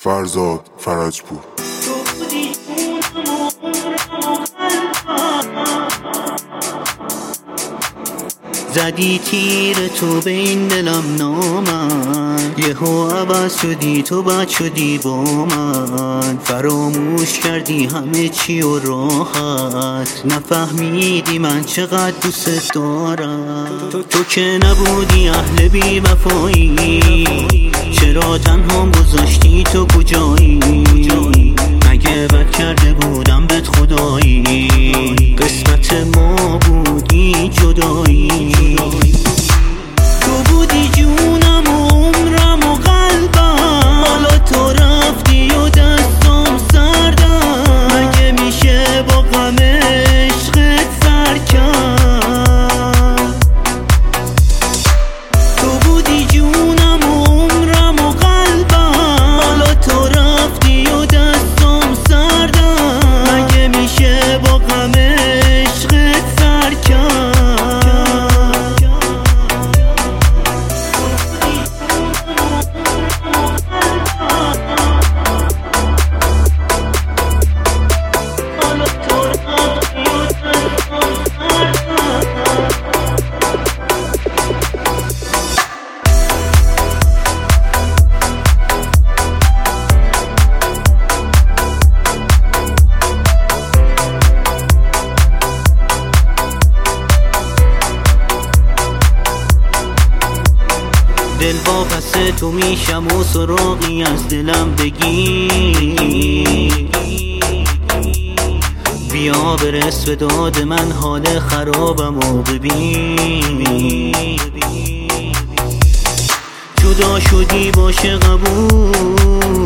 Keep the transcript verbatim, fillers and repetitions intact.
فرزاد فرجپور. زدی تیر تو به این دلم نامن، یهو عوض شدی تو بد شدی با من. فراموش کردی همه چی و راحت، نفهمیدی من چقدر دوست دارم. تو, تو که نبودی اهل بی وفایی، چرا تنها گذاشتی تو کجایی؟ مگه بد کرده بودم بهت خدایی؟ قسمت ما بودی جدایی. تو بودی جونم و عمرم و قلبم، حالا تو رفتی و دستم سردم. مگه میشه با غم عشقت سر کرد؟ تو بودی جونم و عمرم و قلبم، حالا تو رفتی و دستم سردم. مگه میشه با غم عشقت سر کرد؟ دل واپس تو میشم و سراغی از دلم بگی. بیا برس به داد من، حال خرابم و ببین. جدا شدی باشه قبول،